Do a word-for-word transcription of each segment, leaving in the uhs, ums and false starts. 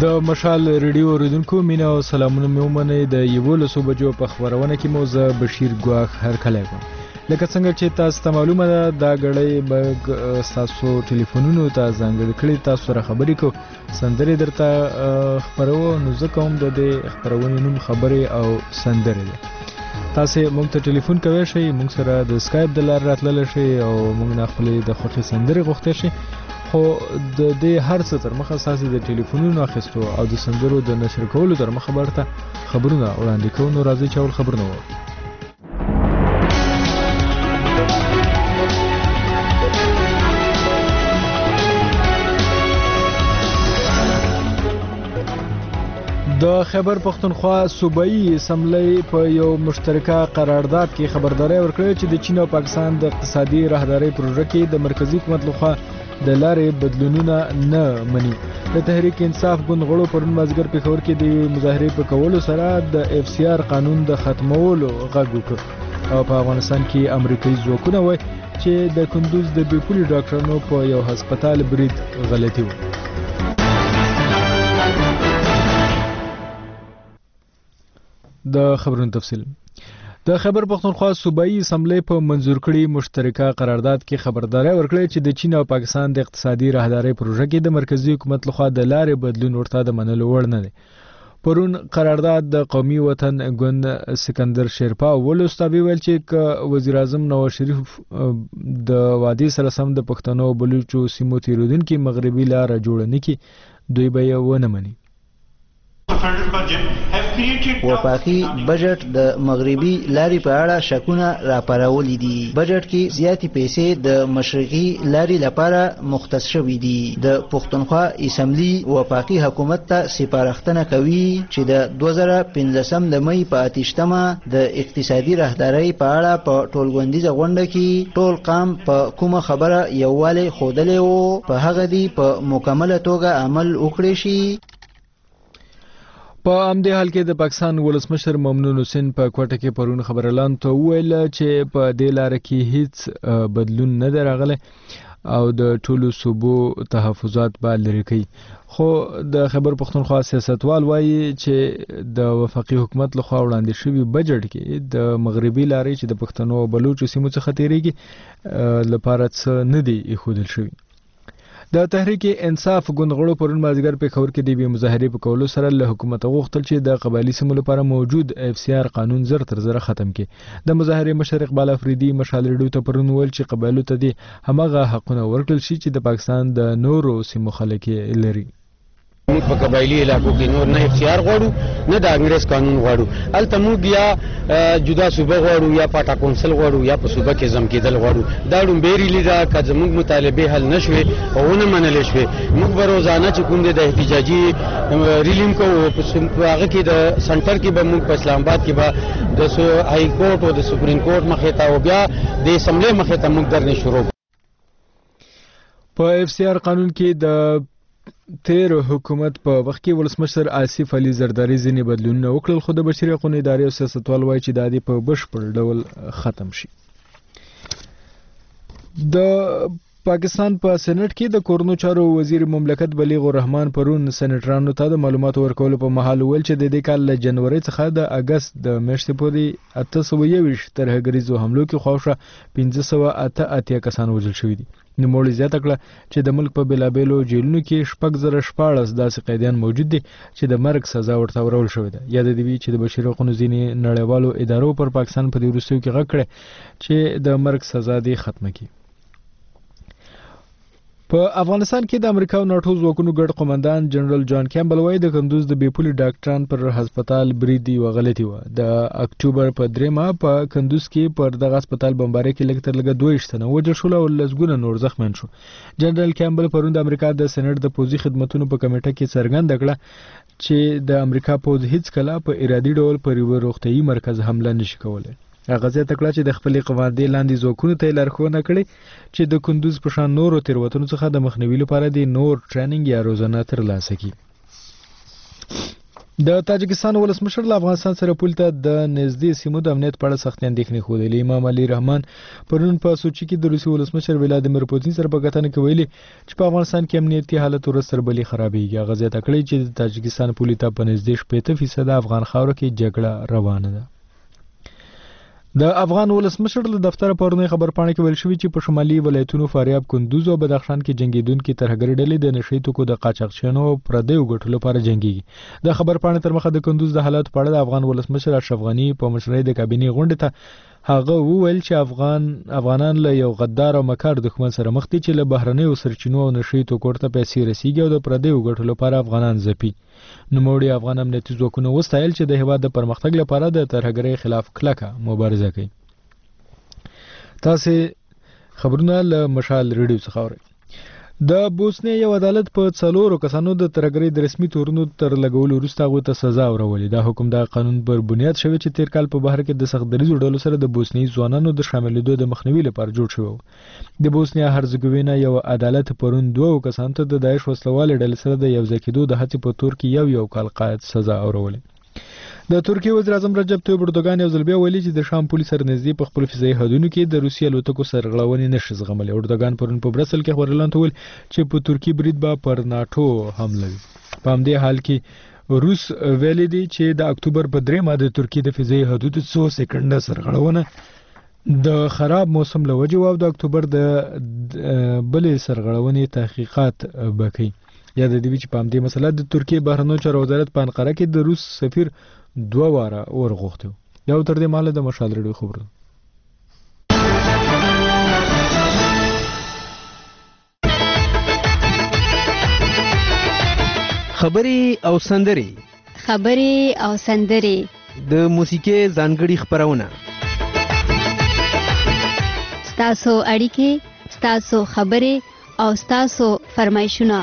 د مشال ریډیو اوریدونکو مینه او سلامونه مې ومنئ. د یولسو بجو په خبرونه کې مو زه بشیر ګواښ هرکلی کوم. لکه څنګه چې تاسو ته معلومه ده دا غړی به تاسو ټلیفونونو ته ځانګړي کړي، تاسو سره خبرې کو، سندرې درته خبرو، نو زه کوم د دې خبرونې نوم خبرې او سندرې ده. تاسو موږ ته ټلیفون کوئ شئ، موږ سره د سکایپ د لارې راتللی شئ او موږ نه خپلې د خوښې سندرې غوښتی شئ. خو د دې هر څه تر مخه ستاسې د ټلیفونونو اخیستو او د سندرو د نشر کولو تر مخه به درته خبرونه وړاندې کوو. نو راځئ چې اول خبرونه ووایو. د خیبر پختونخوا صوبایي اسمبلی په یو مشترکه قرارداد کې خبرداري ورکړه چې د چین او پاکستان د اقتصادي راهدارۍ پروژه کې د مرکزی حکومت لخوا د لارې بدلونونه نه مني. د تحریک انصاف ګوند غړو پرون مازدیګر پېښور کې د مظاهرې په کولو سره د اف سی آر قانون د ختمولو غږ وکړ او په افغانستان کې امریکایي ځواکونه وایي چې د کندوز د بې پولي ډاکټرانو په یو هسپتال برید غلطي و. د خبرونو تفصیل. د خیبر پختونخوا صوبایي اسمبلی په منظور کړي مشترکه قرارداد کې خبرداري ورکړه چې د چین او پاکستان د اقتصادي راهدارۍ پروژه کې د مرکزی حکومت لخوا د لارې بدلون ورته د منلو وړ نه دی. پرون قرارداد د قومي وطن ګوند سکندر شیرپا ولوستابي ویل چې ک وزیر اعظم نواز شریف د وادي سره سم د پښتنو بلوچو سیمو تیرودونکو مغربي لار جوړ نه کی، دوی به یې ونه مني. وفاقي بجټ د مغربي لارې په اړه شکونه راپارولي دي. بجټ کې زیاتې پیسې د مشرقي لارې لپاره مختص شوي دي. د پښتونخوا اسمبلی وفاقي حکومت ته سپارښتنه کوي چې د دوه زره پنځلسم د مۍ په اتیشتمه د اقتصادي راهدارۍ په اړه په ټولغونډیزه غونډه کې ټول قام په کومه خبره یووالی ښودلی و په هغه دی په مکمله توګه عمل وکړی شي. په همدې حال کې د پاکستان ولسمشر ممنون حسین په کوټه کې پرون خبرلان ته وویل چې په دې لاره کې هیڅ بدلون نه دی راغلی او د ټولو صوبو تحفظات به لرې کوي. خو د خیبر پختونخوا سیاستوال وایي چې د وفاقي حکومت لخوا وړاندې شوي بجټ کې د مغربي لارې چې د پښتنو او بلوچو سیمو څخه تیریږي لپاره څه نه دی ایښودل شوي. د تحریک انصاف ګوند غړو پرون مازدیګر پېښور کې د بې مظاهرې په کولو سره له حکومت غوښتل چې د قبایلي سیمو لپاره موجود اف سی آر قانون زر تر زره ختم کړي. د مظاهرې مشر اقبال افریدي مشال ریډیو ته پرون وویل چې قبایلو ته دې همغه حقونه ورکړل شي چې د پاکستان د نورو سیمو خلک یې لري. موږ په قبایلي علاقو کې نور نه اختیار غواړو نه د انګریز قانون غواړو. هلته موږ یا جدا صوبه غواړو یا پاټا کونسل غواړو یا په صوبه کې ضم کېدل غواړو. دا ډومبې ریلي ده که زموږ مطالبې حل نه شوې او ونه منلی شوې موږ به روزانه چې کوم دی د احتجاجي ریلیم کوو په هغه کې د سنټر کې به موږ په اسلام آباد کې به د های کورټ او د سپریم کورټ مخې ته او بیا د اسمبلی مخې ته موږ درنې شروع. په اف سی آر قانون کې د تیر حکومت په وخت کې ولسمشر آصف علي زرداری ځینې بدلونونه وکړل، خو د بشري حقوقو ادارې او سیاستوال وایي چې دا دې په بشپړ ډول ختم شي. د پاکستان په سېنات کې د کورنو چارو وزیر مملکت بلیغ الرحمن پرون سېنیټرانو ته د معلوماتو ورکولو په مهال ویل چې د دې کال له جنوري څخه د اگست د میاشتې پورې اته سوه یوویشت ترهګریزو حملو کې خواوشا پنځه سوه اته اتیا کسان وژل شوي دي. نوموړي زیاته کړه چې د ملک په بېلابېلو جیلونو کې شپږ زره شپاړس داسې قیدیان موجود دي چې د مرګ سزا ورته ورول شوې ده. یاد دې وي چې د بشري حقوقو ځینې نړیوالو ادارو پر پاکستان په دې وروستیو کې غږ کړی چې د مرګ سزا دې ختمه کړي. په افغانستان کې د امریکا او ناټو ځواکونو ګډ قومندان جنرال جان کیمبل وایي د کندوز د بې پولي ډاکټران پر هسپتال برید یوه غلطي وه. د اکتوبر په درېیمه په کندوز کې پر دغه هسپتال بمبارۍ کې لږ تر لږه دوه ویشت تنه وژل شول او لسګونه نور زخمیان شو. جنرال کیمبل پرون د امریکا د سېنات د پوځي خدمتونو په کمیټه کې څرګنده کړه چې د امریکا پوځ هیڅکله په ارادي ډول پر یوه روغتیايي مرکز حمله نشي کولی. هغه زیاته کړه چې د خپلې قواعدې لاندې ځواکونو ته یې لارښوونه کړې چې د کندوز په شان نورو تېروتنو څخه د مخنیوي لپاره د نور ټریننګ یا روزنه ترلاسه کړي. د تاجکستان ولسمشر له افغانستان سره پول ته د نږدې سیمو د امنیت په اړه سختې اندېښنې ښودلې. امام علي رحمان پرون په سوچي کې د روسي ولسمشر ولادیمیر پوتین سره په کتنه کې ویلي چې په افغانستان کې امنیتي حالت ورځ تر بلې خرابېږي. هغه زیاته کړې چې د تاجکستان پولې ته په نږدې شپېته فیصده افغان خاوره کې جګړه روانه ده. د افغان ولسمشر له دفتر پرونی خبرپاڼه کې ویل شوی چې په شمالي ولایتونو فاریاب، کندوز او بدخشان کې جنگیدونکو ترهګر ډلې د نشئی توکو د قاچاقچیانو او پردیو ګټو لپاره جنگيږي. د خبرپاڼې تر مخه د کندوز د حالات په اړه د افغان ولسمشر اشرف غنی په مشرۍ د کابینې غونډې ته هغه وویل چې افغان افغانان له یو غدار او مکار دښمن سره مخ دي چې له بهرنیو سرچینو او نشئی توکو ته پیسې رسیږي او د پردیو ګټو لپاره افغانان ځپي. نوموړي افغان امنیتي ځواکونه وستایل چې د هېواد د پرمختګ لپاره د ترهګرۍ خلاف کلکه مبارزه کوي. تاسو خبرونه له مشال ریډیو څخه اورئ. د بوسنیا یو عدالت په څلورو کسانو د ترهګرۍ د رسمي تورونو تر لګولو وروسته هغوی ته سزا ورولې. دا حکم د قانون پر بنیاد شوی چې تیر کال په بهر کې د سخت دریځو ډلو سره د بوسنیایي ځوانانو د شاملېدو د مخنیوي لپاره جوړ شوی و. د بوسنیا هرزګوینا یو عدالت پرون دوه کسانو ته د داعش وسلوالې ډلې سره د یوځای کېدو د هڅې په تور کې یو یو کال قید سزا ورولې. د ترکیه وزیر اعظم رجب طیب اردوغان یو ځل بیا ویلي چې د شام پولیس سره نږدې په خپل فضایي حدونو کې د روسي الوتکو سرغړونې نشي زغملی. اردوغان پرون په برسل کې خبريالانو ته ویل چې په ترکیه برید به پر ناټو حمله وي. په همدې حال کې روس ویلي دی چې د اکتوبر په درېمه د ترکیه د فضایي حدودو څو سکنډه سرغړونه د خراب موسم له وجې او د اکتوبر د بلې سرغړونې تحقیقات وکړي. یا د دې چې په همدې مسله د ترکیه بهرنیو چارو وزارت په انقره کې د روس سفیر دوه واره ورغوښتو. یو تر دې مهاله د مشال ریډیو خبرونه. خبرې او سندرې خبرې او سندرې د موسیقي ځانګړي خبرونه ستاسو اړیکې ستاسو خبرې او ستاسو فرمایشونه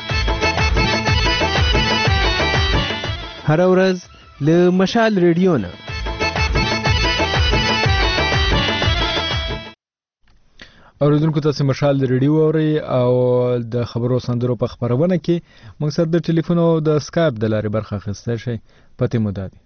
هر ورځ له مشال ریډیو نه. اوریدونکو تاسو مشال ریډیو اورئ او د خبرو سندرو په خبرونه کې موږ سره د ټلیفون او د اسکایپ د لارې برخه اخیستی شئ. پته مو ده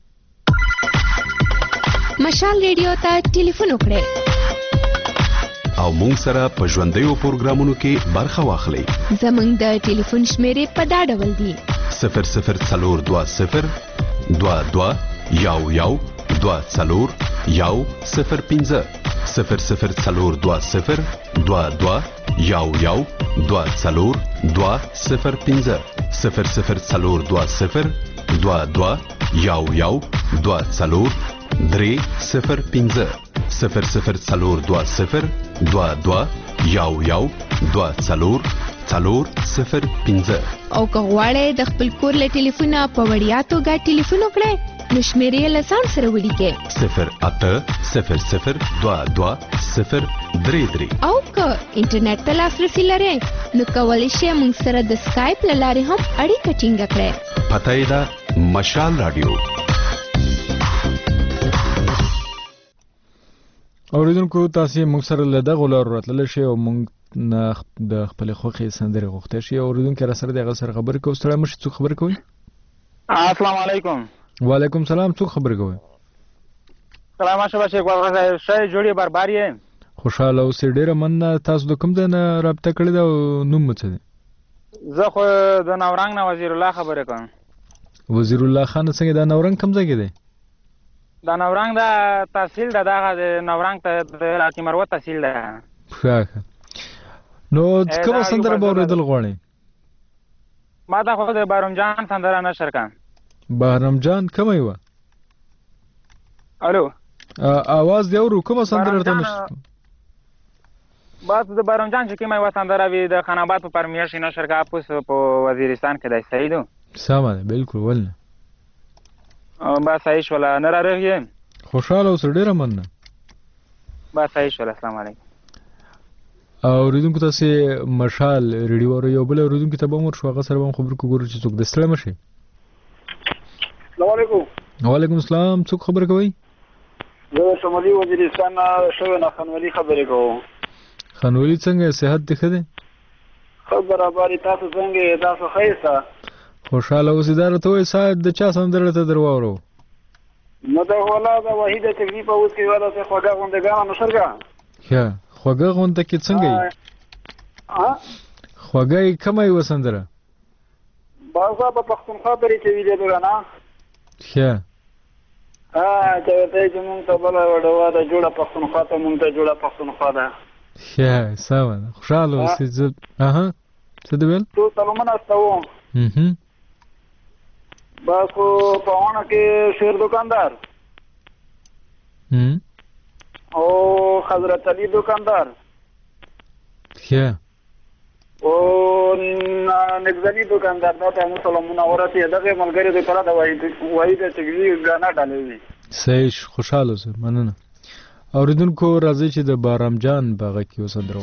مشال ریډیو ته ټلیفون وکړئ او موږ سره په ژوندیو پروګرامونو کې برخه واخلئ. زموږ د ټلیفون شمیرې په دا ډول دي: صفر صفر څلور دوه صفر دوه دوه یو یو دوه څلور یو صفر پنځه صفر صفر څلور دوه صفر دوه دوه یو یو دوه څلور دوه صفر پنځه صفر صفر څلور دوه صفر دوه دوه یو یو دوه څلور درې صفر پنځه صفر صفر څلور دوه صفر دوه دوه یو یو دوه څلور څلور صفر پنځه. او که غواړئ د خپل کور له ټلیفونه په وړیا توګه ټلیفون وکړئ نو شمیرې له ځان سره ولیکئ: صفر اته صفر صفر دوه دوه صفر درې درې. او که انټرنیټ ته لاسرسي لرئ نو کولی شئ موږ سره د سکایپ له لارې هم اړیکه ټینګه کړئ. پته یې ده مشال رادیو. اوریدونکو تاسو موږ سره له دغه لارو راتللی شئ او موږ نه د خپل خوښې سندرې غوښتلی شي. اوریدونکي را سره د هغه سره خبرې کوو. ستړی مشئ. څوک خبرې کوئ؟ السلام علیکم. وعلیکم سلام. څوک خبرې کوئ؟ سلام شبا شیخ ورغه شای جوړي بربر یې. خوشاله اوسئ. ډېره مننه. تاسو د کوم ځای نه رابطه کړې ده او نوم مو څه دی؟ زه خو د نورنګ نه وزیر الله خبرې کوم. وزیر الله خان څنګه د نورنګ کوم ځای کې دی؟ د نورنګ د تحصیل د دغه د نورنګ ته د راکی مروت تحصیل ده. ښه. نو کومه سندره به اورېدل غواړئ؟ ما ته خو د بهرام جان سندره نشر کړه. بهرام جان کومه وه؟ الو اواز دی اورو. کومه سندره ته نشر؟ بس د بهرام جان چې کومه یوه سندره وي د خان آباد په پرمیر شي نشر کړه پوس په وزیرستان کې دی. صحیح ده؟ سمه ده بالکل. ولنه بس صحیح شوله. نه راغلې؟ خوشحاله اوسه. ډېره مننه. بس صحیح شوله. السلام علیکم. اوریدونکو تاسو مشال ریډیو اورئ. یو بل اوریدونکي ته به مور شو هغه سره به خبرې کوو ګورو چې څوک د ستړی مشي. السلام علیکم. وعلیکم السلام. څوک خبرې کوئ؟ زه شمالي وزیرستان نه شوی نه خانولي خبرې کوم. خانولي څنګه صحت دی ښه دی؟ ښه برابر. تاسو څنګه؟ تاسو ښه یاست؟ خوشاله اوسې. دا راته وایي صاحب د چا سندره ته در واورو؟ نو دا والا د وحید تکلیف اوس کې والا څه خوږه غونډګان نشرګه. ښه خوږه غونډه کې څنګه یې؟ ها خوږه یې کومه یې وسندره؟ بازا په پښتونخوا پرې چې ویلې ده نه. ښه ها چې ته چې مونږ ته بل وډوا د جوړه پښتونخوا ته مونږ ته جوړه پښتونخوا ده. ښه سمه ده. خوشاله اوسې. زه اها څه دې ویل؟ ټول سلامونه استوم. اها بس خو په ونه کې شیر دکاندار هم او حضرت علي دکاندار ښه او نګزلي دکاندار دا ته سلامونه ورته دغه ملګری د کړه د وحید وحید تکلیف غانا ډالې. صحیح خوشاله اوسه. مننه. اوریدونکو راځي چې د بارام جان باغ کې وسندرو.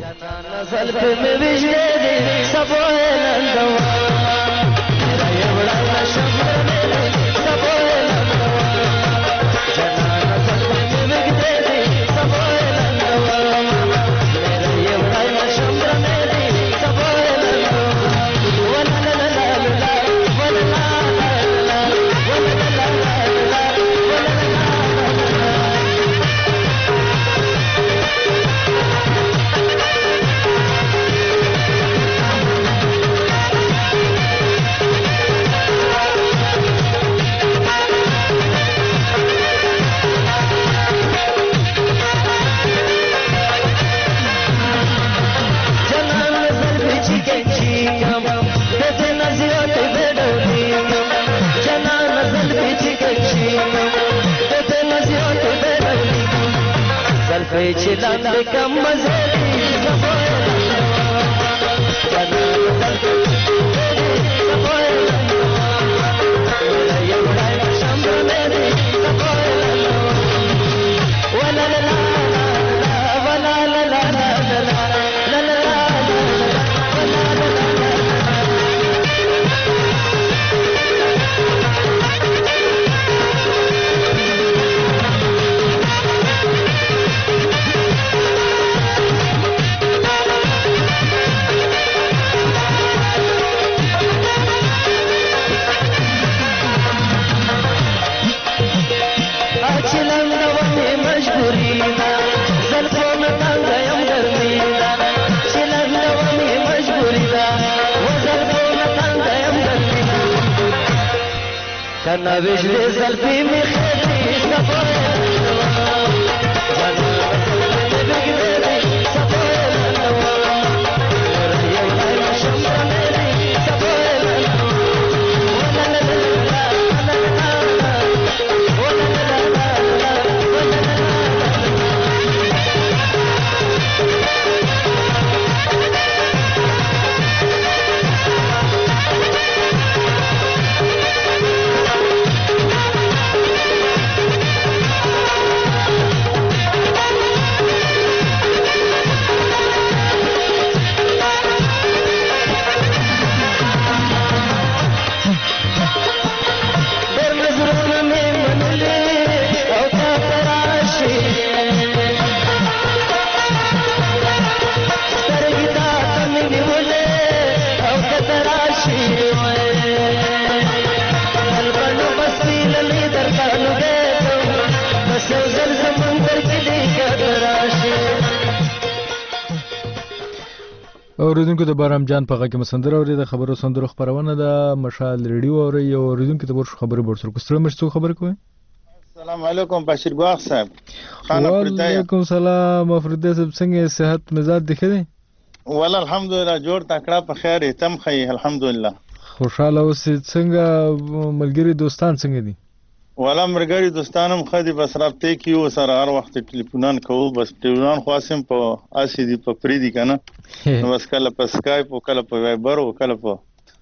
اوریدونکو د بارام جان په غږ کې مسندره اوري د خبرو سندرو خبرونه د مشال ریډیو اوري او اوریدونکو ته ورش خبرې ورسره کوستره مشتو خبر کوي. السلام علیکم بشیر ګواخ صاحب. خان افریدی. وعلیکم السلام افریدی صاحب څنګه صحت مزاج دخه؟ ول الحمدلله جوړ تکړه په خیر تم خی الحمدلله. خوشاله اوسې. څنګه ملګری دوستان څنګه دي؟ ولا مرګری دوستانم خدي بس رابطه کیو سره هر وخت ټلیفونان کوو بس ټلیفونان خاصم په اسی دی په پریدي کنه نو بس کله په سکایپ او کله په وایبر او کله په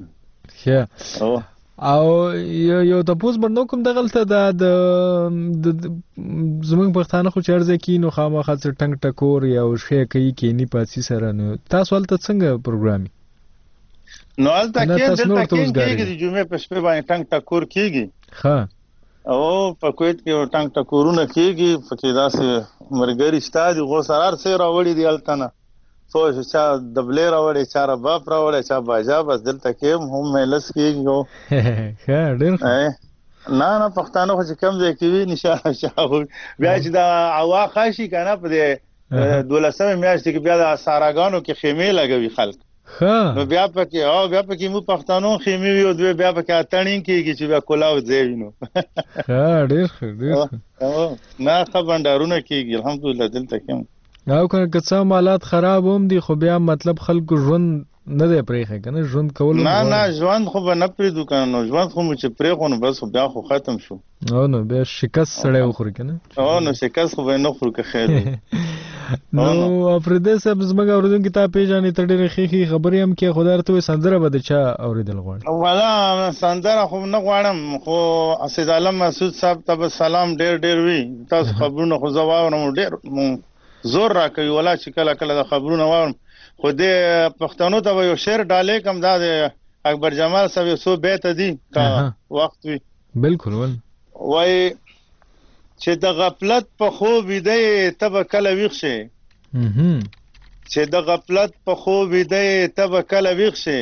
ښه او یو یو تاسو باندې کوم دغلته د زمونږ پښتانه خو چرځه کی نو خامخا څه ټنګ ټکور یو شی کوي کې نه پاتې سره نو تاسو ولته څنګه پروګرامي نو الته کې دلته کېږي د جمعې په شپه باندې ټنګ ټکور کېږي ها او په کویت کې ټنګ ټکورونه کېږي پکې داسې مرګري شته دي غو سرار سره راوړي دي التنه څو چا دبلې راوړې چا رباب راوړې چا باجا بس دلته کې هم مجلس کېږي ښه ډېر نه نه پښتانه خو چې کم ځای کې وي نشانه بیا چې دا عوا خاشي که نه په دې دولسمې میاشتې کې بیا د ساراګانو کې خیمې لګوي خلک نو بیا پکې او بیا پکې مو پښتانو خیمې وي او دوی بیا پکې اتڼین کېږي چې بیا کلاو ځای وي نو ښه ډېر ښه ډېر نه ښه بنډارونه کېږي الحمدلله دلته کې او که څه حالات خراب هم دي خو بیا مطلب خلکو ژوند نه دی پرېښی که نه ژوند کول نه نه ژوند خو به نه پرېږدو که نه نو ژوند خو مو چې پرېښو نو بس خو بیا خو ختم شو او نو بیا شکست سړی وخوري که نه او نو شکست خو به یې نه خورو که خیر دی نو افریدی صاحب زموږ اورېدونکي تا پېژنې ته ډېرې ښې ښې خبرې هم کې خو دا راته وایي سندره به د چا اورېدل غواړي والا سندره خو نه غواړم خو اسد عالم مسعود صاحب ته به سلام ډېر ډېر وي تاسو خبرونه خو زه واورم ډېر زور راکوي ولا چې کله کله د خبرونه واورم خو دې پښتنو ته به یو شعر ډالې کم دا د اکبر جمال صاحب یو څو بیته دي که وخت وي بلکل ول وایي چې د غفلت په خوب ویده یې ته به کله ویښ شې چې د غفلت په خوب ویده یې ته به کله ویښ شې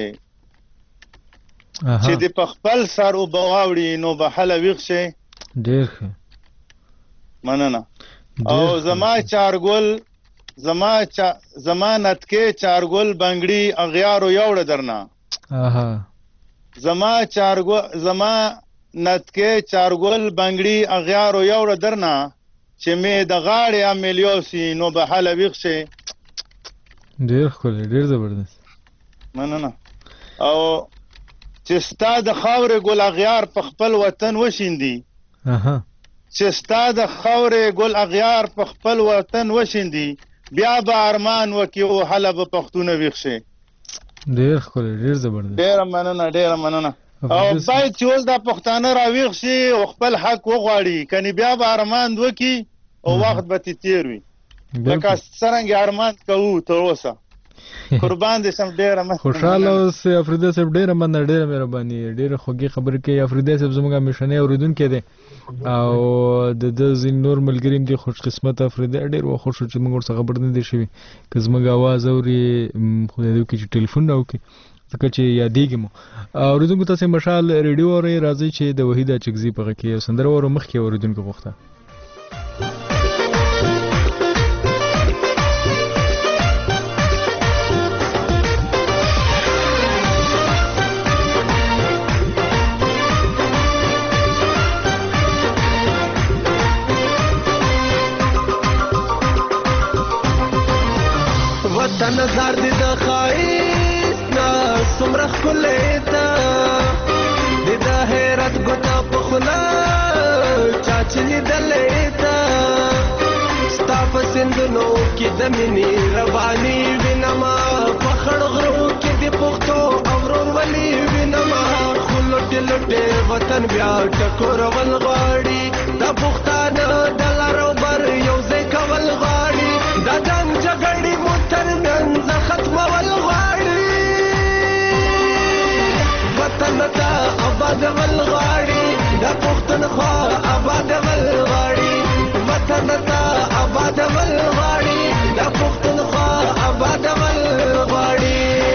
چې د په خپل سر اوبه واوړي نو به هله ویښ شې ډېر ښه مننه او زما چارګل زما چا زما نتکې چارګل بنګړي اغیارو یوړه درنه زما چارګل زما نتکې چارګل بنګړي اغیارو یوړه درنه چې مې د غاړې عملیو سي نو به هله ویښ شې ډېر ښکلی ډېر زبردست مننه او چې ستا د خاورې ګل اغیار په خپل وطن وشیندي چې ستا د خاورې ګل اغیار په خپل وطن وشیندي بیا به ارمان وکړي او هله به پښتونه ویښ شي ډېر ښکلی ډېر زبردست ډېره مننه ډېره مننه او باید چې اوس دا پښتانه راویښ شي او خپل حق وغواړي کنې بیا به ارمان وکړي او وخت به تې تېر وي لکه څرنګې ارمان کوو تر اوسه قربان دې شم ډېره مننه خوشحاله اوسې افریدی صاحب ډېره مننه ډېره مهرباني ډېره خوږې خبرې کوي افریدی صاحب زموږ همیشنی اورېدونکی دی او د ده ځینې نور ملګري هم دي خوش قسمته افریدی ډېر وخوښ شو چې موږ ورڅخه خبر نه دی شوي که زموږ اواز اوري خدای دې وکړي چې ټلیفون راوکړي ځکه چې یادېږي مو اورېدونکو تاسې مشال ریډیو اورئ راځئ چې د وحید اچکزي په غږ کې یو سندره واورو مخکې اورېدونکو غوښته وطن زار دي د خایس نا سمرخ کلیتا دي د حیرت ګوتا په خلا چاچلی دلیتا ستا په سندونو کې د مینې رواني وینما پخړ غرو کې د پختو اورور ولي وینما خلوټ لټه وطن بیا ټکور ول غاړي د پختانه د لارو بر یو ځای کول غاړي د جنگ جګړې تر منځ ختمول غواړي وطن ته آبادول غواړي د پښتونخوا آبادول غواړي وطن ته آبادول غواړي د پښتونخوا آبادول غواړي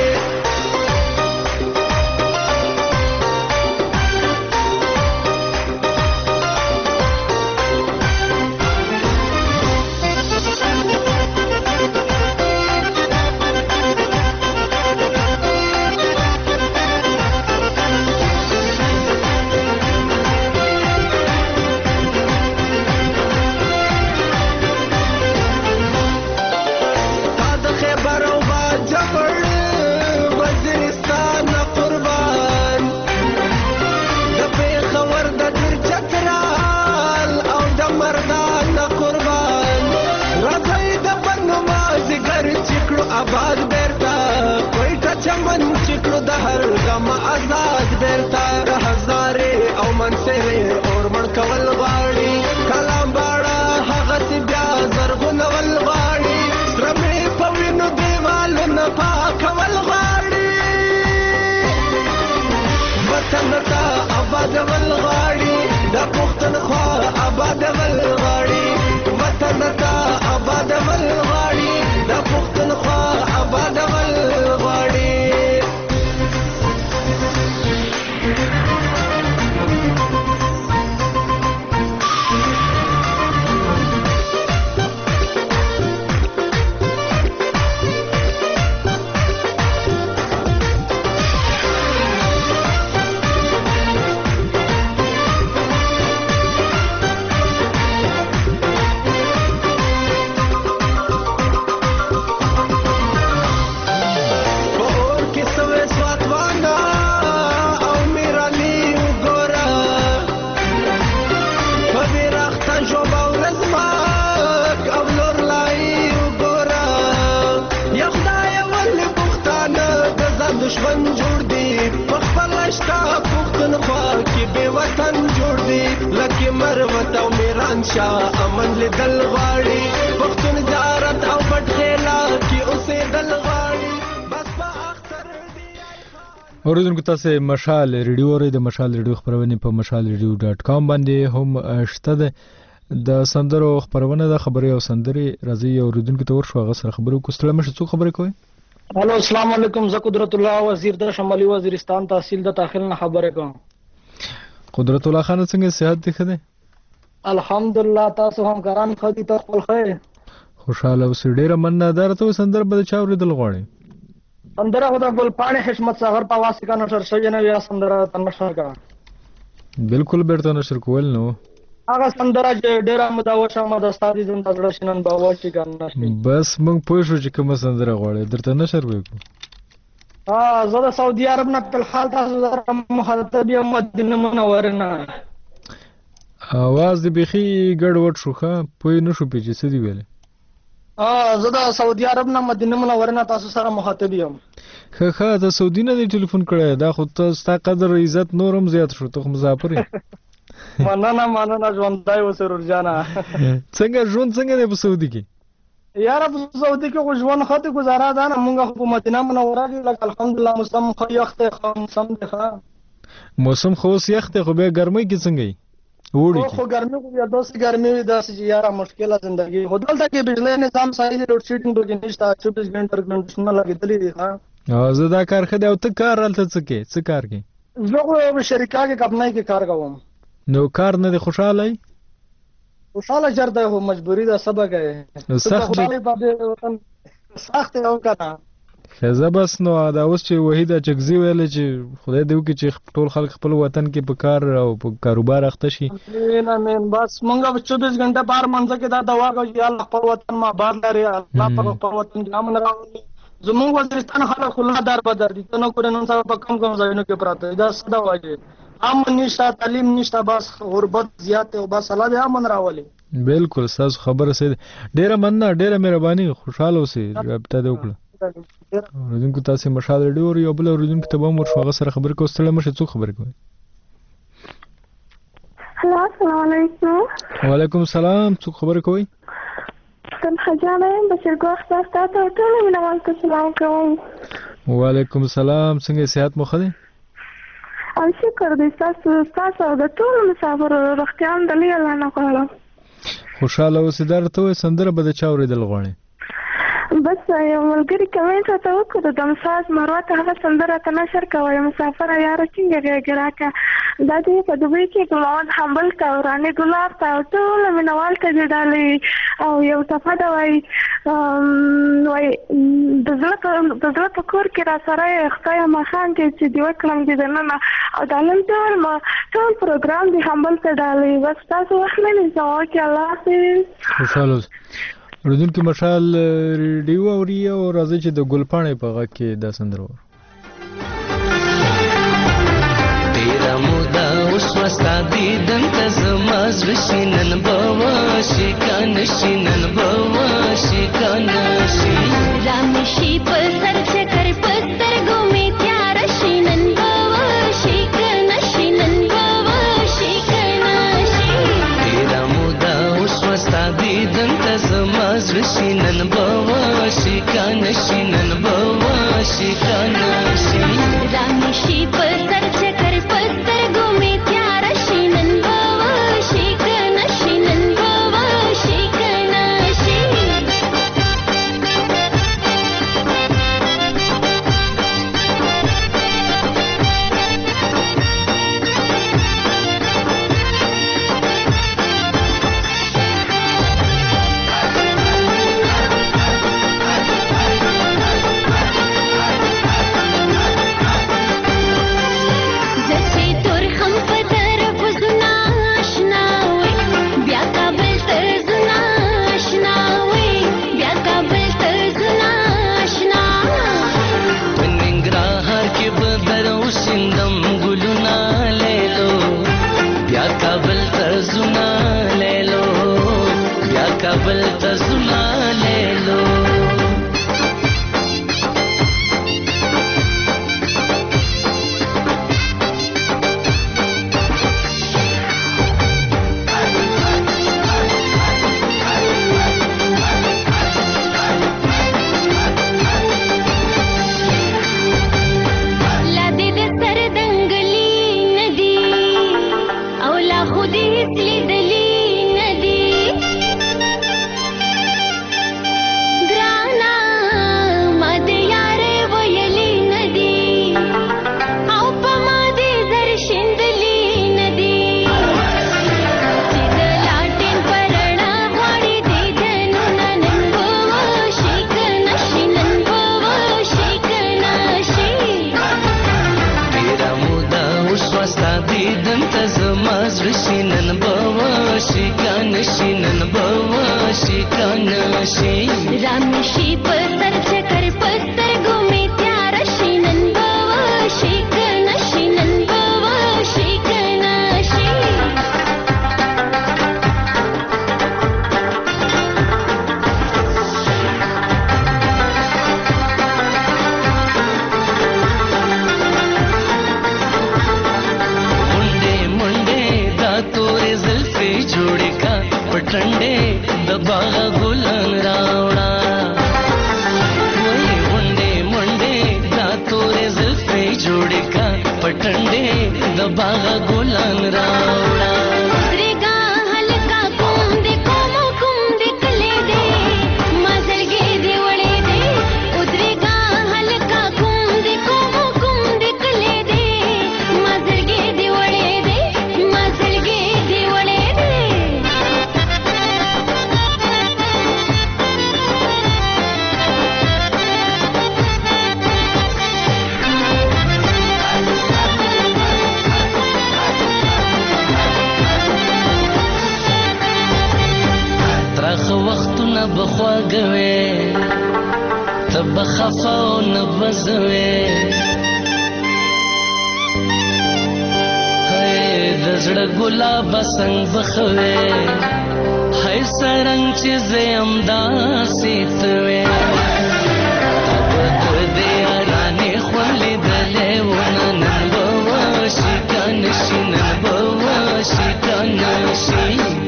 آباد بیرتا کوئټه چمن چکلو د هر غم آزاد بیرتا هزارې او منصرې اور مړ کول غواړي کلام باړه هغه سی بیا زرغونول غواړي سره مې په وینو دیوالونه پاکول غواړي وطن ته آبادول غواړي د پښتونخوا آبادول غواړي وطن ته آبادول غواړي د دا پښتونخوا آبادول غواړي. امن لیدل غواړي پښتون زیارت او پټ خیلا کې اوسېدل غواړي بس په اختر دی. اوریدونکو تاسو مشال ریډیو اورئ. د مشال ریډیو خبرونه په مشال ریډیو ډاټ کام باندې هم شته ده. د سندرو خبرونه د خبري او سندري راځي. اوریدونکو ته ورشو هغه سره خبرو کوستله مشه څو خبرې کوي. هلو السلام علیکم. زه قدرت الله وزیر د شمالي وزیرستان تحصیل د داخل نه خبرې کوم. قدرت الله خان څنګه صحت دی ښه دی؟ الحمدلله. تاسو هم کران خدي ته خپل خیر خوشاله اوسئ. ډیره مننه. دار ته سندر به چا اوریدل غواړي؟ سندره خو د ګلپاڼې حشمت ساغر په واسطه کا نشر شوی نه یا سندره تنشر کا بالکل بیرته نشر کول نو هغه سندره چې ډیره مداوشه مده ستاسو زنده زړه شنن باور چې کنه بس موږ پوه شو چې کوم سندره غواړي درته نشر وکړو. ها زه د سعودي عرب نه په حال تاسو سره مخاطب یم مدینه منوره نه اواز دې بيخي ګډوډ شو ښه پوه نه شو پیچې څه دی ویل. ها زه د سعودي عرب نه مدینه منوره نه تاسو سره مخاطب یم. ښه ښه د سعودي نه ټلیفون کړی دا خو ته ستا قدر عزت نورم زیات شو ته مسافر یې. مننه مننه ژوندی اوسې رورجانه. څنګه ژوند څنګه دی په سعودي کې؟ یاره په سعودي کې خو ژوند ښه دی ګزاره ده نه مونږ خو په مدینه منوره کې لکه الحمدلله موسم خو یخ دی ښه موسم دی ښه موسم خو اوس یخ دی خو بیا ګرمۍ کې څنګه یي؟ وړي خو ګرمي خو بیا داسې ګرمي وي داسې چې یاره مشکله زندګي خو دلته کې بجلی نظام صحیح دی لوډ شیډینګ پکې نشته چوبیس ګنټه کنډیشنونه لګېدلي دي ښه زه دا کار ښه دی او ته کار هلته څه کوې څه کار کوې؟ زه خو شریکا کې کمپنۍ کې کار کوم. نو کار نه دی خوشحاله یې؟ خوشحاله جر دی خو مجبوري ده څه به کوې سخت دی او که نه ښه بس نو دا اوس چې وحیده چکزي ویله چې خدای دې وکړي چې ټول خلک خپل وطن کې په کار او په کاروبار اخته شي. امین امین. بس مونږ چوبیس غنټه بار منځ کې دا دعا کوو چې الله خپل وطن ما آباد لري الله په خپل وطن کې امن راولي. زموږ وزیرستان خلک خلا دار بدر دي ته نو کورې نن سبا په کم کم ځایونو کې پراته دا څه دا وایي امن نشته تعلیم نشته بس غربت زیات او بس الله دې امن راولي. بالکل تاسو خبره سي ډیره مننه ډیره مهرباني خوشاله اوسئ رابطه دې وکړه. اوریدونکو تاسو مشال ریډیو یو بل اوریدونکو ته به مو هغه سره خبرې کوو ستړي مشه څوک خبرې کوي. هلو السلام علیکم. وعلیکم السلام څوک خبرې کوي؟ تم خجانه یم بشرګو اخبار تاسو ټول مینوال ته سلام کوم. وعلیکم السلام څنګه صحت مو ښه دی؟ او شکر دی تاسو تاسو د ټول مسافر روغتیا د لې الله نه غواړم. خوشاله اوسئ. دا راته وایي سندره به د چا اورېدل غواړئ؟ بس یو ملګري کمنټ راته وکړو د مساج مروه ته هغه سندره ته نشر کوه مسافره یاره څنګه غېږ راکړه دا دې په دوبۍ کې ګلان حمبل ته او رانې ګلاب ته او ټول مینوال ته دې ډالۍ او یو څپه ده وایي وایي د زړه په کور کې را سره یې خدایه ماښام کې چې دې وکړم دې دننه او دا نن ټول ټول پروګرام دې حمبل ته ډالۍ بس تاسو وخت نه نیسم اوکې الله حافظ. خوشحاله اوسئ. اوریدونکو مشال ریډیو اوري او راځي چې د ګلپاڼې په غږ کې دا سندره وور. ډېره موده وشوه ستا دیدن ته زما زړه شي نن به وشي که نه شي نن به وشي که نه شي رامې شي په سر چکر په سترګو مې تیاره شي نن به وشي که نه شي نن به وشي که نه شي ډېره موده وشوه ستا دیدن ته زما زړه شي نن به وشي که نه شي نن به وشي که نه شي رامې شي په سر چکر په سترګو مې تیاره شي نن به وشي که نه شي نن به وشي که نه شي نشي رامشي په سر چکر پستر ګومې تیار شي نن به شي کنه شي نن به شي کنه شي پټنډې د باغ ګلان راوړه وای منډې منډې دا تورې زلفې جوړې کا پټنډې د باغ ګلان راوړه ریګا هلکا کوم دې کوم کوم دې کلې دې مازلګې دې وړې دې ودریګا هلکا کوم دې کوم کوم دې کلې دې مازلګې دې وړې دې مازلګې دې وړې دې وختونه بخواږوي ته به خفه او نه بزوي د زړه ګلابه څنګ بخوي هی سرنګ چې زه همداسې ته وې تا به د دې یارانې خوند لیدلی ونه نن به وشي که نه شي نن به وشي که نه شي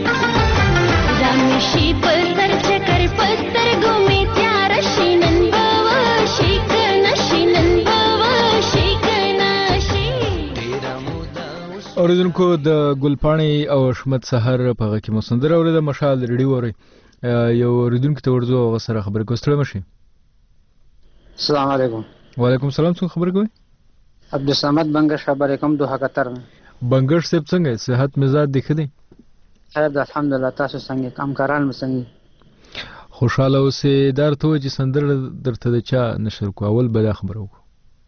رامشي په سر چکر پستر ګومې تیار شي نن به شي کنه شي نن به شي کنه شي اوریدونکو د ګلپاڼې او شمت سحر په هغه کې مو سندره اورېده مشال ریډیو اورئ یو اوریدونکي ته ورځو هغه سره خبرې کوو ستړی مه شئ السلام علیکم وعلیکم السلام څوک خبرې کوئ عبدالصمد بنگش خبرې کوم دوحه قطر بنگش صاحب څنګه صحت مزاج دی ښه دی خیر ده الحمدلله تاسو څنګه همکاران مو څنګه خوشاله اوسئ دا درته ووایي چې سندره درته د چا نشر کړو اول به دا خبره وکړو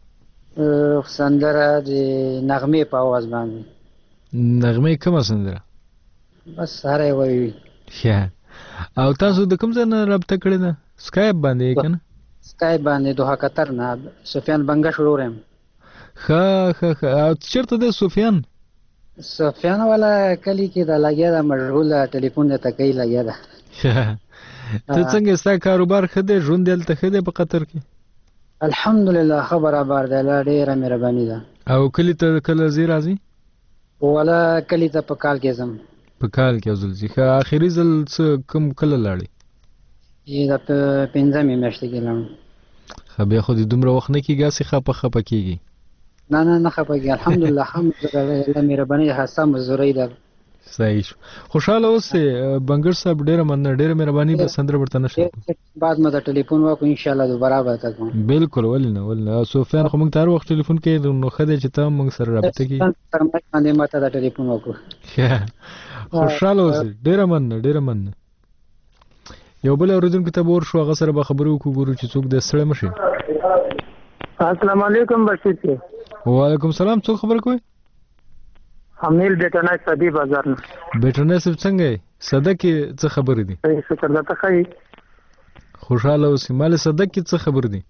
سندره د نغمې په اواز باندې نغمې کومه سندره بس هره وایي ښه او تاسو د کوم ځای نه رابطه کړې ده سکایپ باندې که نه سکایپ باندې دوحه قطر نه سفیان بنگش ورور یم ښه ښه ښه او چېرته دی سفیان سفیان والا کلی کې دا لګیا ده مشغوله ټلیفون د تکۍ لګیا ده ته څنګه ستا کاروبار ښه دی ژوند دلته ښه دی په قطر کې الحمدلله ښه برابر دی الله ډېره مهرباني ده او کلي ته کله ځې راځې والا کلي ته په کال کې ځم په کال کې ځل ځي ښه آخري ځل څه کوم کله لاړې دا په پنځمې میاشتې کې لاړم ښه بیا خو دې دومره وخت نه کېږي هسې خپه خپه کېږي نه نه نه خپګي الحمدلله الحمدلله الله مهرباني حسا مزوري ده صحیح شو خوشاله اوسئ بنګر صاحب ډېره مننه ډېره مهرباني به سندره ورته نشو بعد ما د ټلیفون وکړو ان شاء الله دوباره به تاسو بالکل ولې نه ولې نه سفیان خو موږ ته هر وخت ټلیفون کوي نو ښه دی چې ته موږ سره رابطه کوي باندې ما ته د ټلیفون وکړو خوشاله اوسئ ډېره مننه ډېره مننه یو بل اورېدونکي ته به ورشو هغه سره به خبرې وکړو ګورو چې څوک دی ستړی مه شئ السلام علیکم بشیر صاحب وعلیکم السلام څوک خبرې کوئ حمیل بیٹنای صدی بازار نه بیٹنای صاحب څنګه یې صدق کې څه خبرې دي شکر ده ته ښه یې خوشحاله اوسئ مال صدق کې څه خبرې دي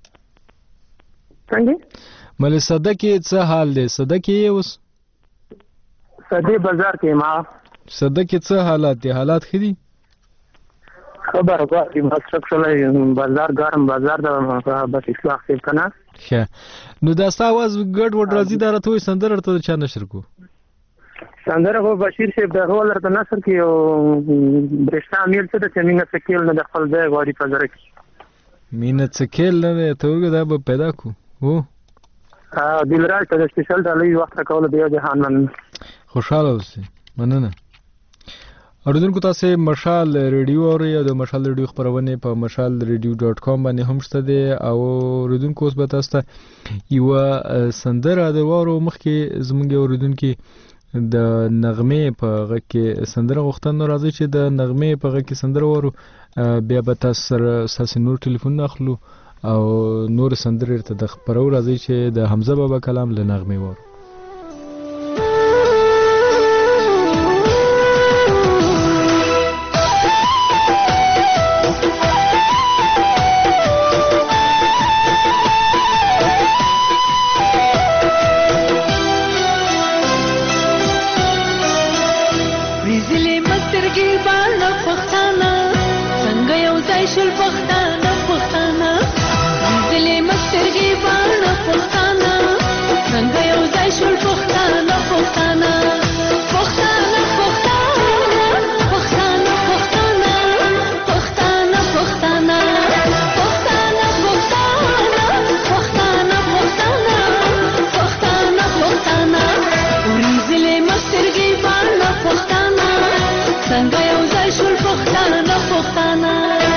څنګه مال صدق کې څه حال دی صدق کې اوس صدی بازار کې ما صدق کې څه حالات دي حالات ښه دي خبر غواړي مصرف شولای بازار ګرم بازار د بس اصلاح کې کنه ښه نو دا ستا आवाज ګډ وډ راځي دا راته وایي سندره ورته چا نشر کو سندره خو بشیر صاحب د هول ورته نشر کې او برښنا میل څه د چمینه سکیل نه د خپل ځای غواړي په زره کې مینه سکیل نه ته ورګه دا به پیدا کو هو ا دلراج ته سپیشل ډالۍ وخت کول دی جهان من خوشاله اوسئ مننه اوریدونکو تاسو مشال ریډیو اورئ او د مشال ریډیو خبرونه په مشال ریډیو ډاټ کام باندې هم شته دي او اوریدونکو اوس به تاسو ته یو سندره د وارو مخکې زمونږ اوریدونکو د نغمې په غږ کې سندره غوښتنه راځي چې د نغمې په غږ کې سندره وارو بیا به تاسو سره ساسي نور ټلیفون اخلو او نور سندره ته د خبرو راځي چې د حمزه بابا کلام له نغمې وارو ځای شول پښتانه پښتانه ځلې مسترګې باڼه پښتانه څنګه یو ځای شول پښتانه پښتانه پښتانه پښتانه پښتانه پښتانه پښتانه پښتانه پښتانه پښتانه پښتانه پښتانه پښتانه ورېځلې مسترګې باڼه پښتانه څنګه یو ځای شول پښتانه پښتانه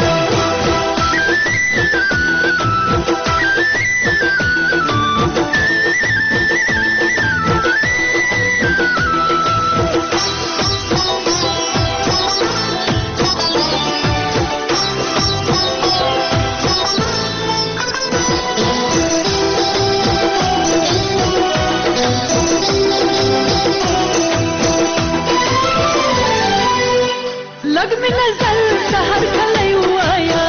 لګ مې نظر سحر کلی وایا